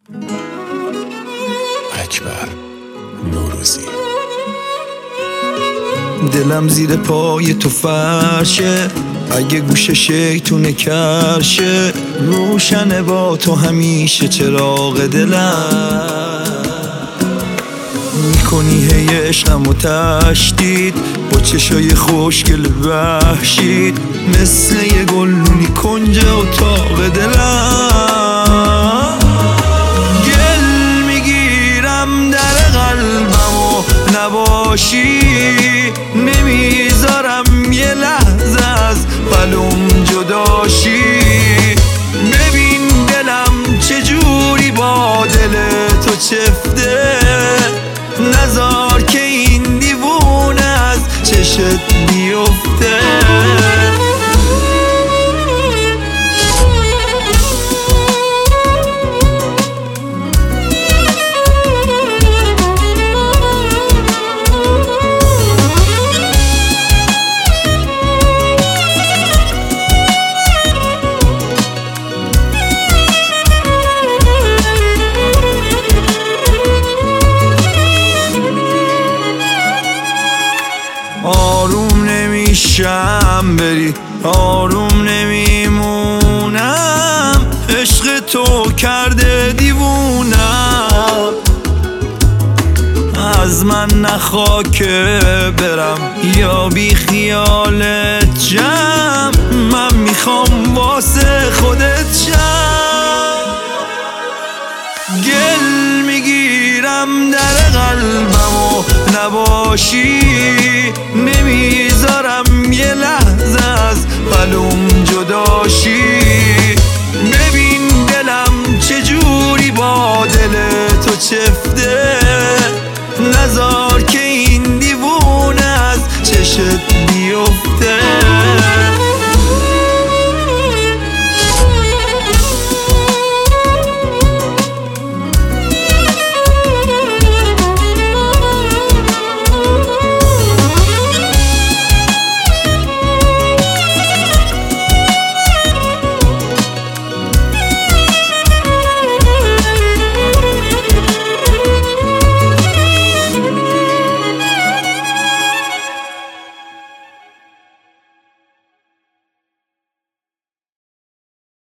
اکبر نوروزی. دلم زیر پای تو فرشه، اگه گوش شیطونه کرشه، روشنه با تو همیشه چراغ دلم. میکنی هی عشقم و تشدید با چشای خوشگل وحشید، مثل یه گلونی کنج اتاق دلم. گل میگیرم در قلبم و نباشی، نمیذارم یه لحظه از قلم جداشی. ببین دلم چجوری با دل تو چفته، نذار که این دیوونه از چشت بیفته. آروم نمیشم بری، آروم نمیمونم، عشق تو کرده دیوونم. از من نخوا که برم یا بی خیالت جم، من میخوام واسه خودت شم. گل میگیرم در قلبم و نباشی، نمیذارم یه لحظه از قلم جداشی. ببین دلم چجوری با دل تو چفته،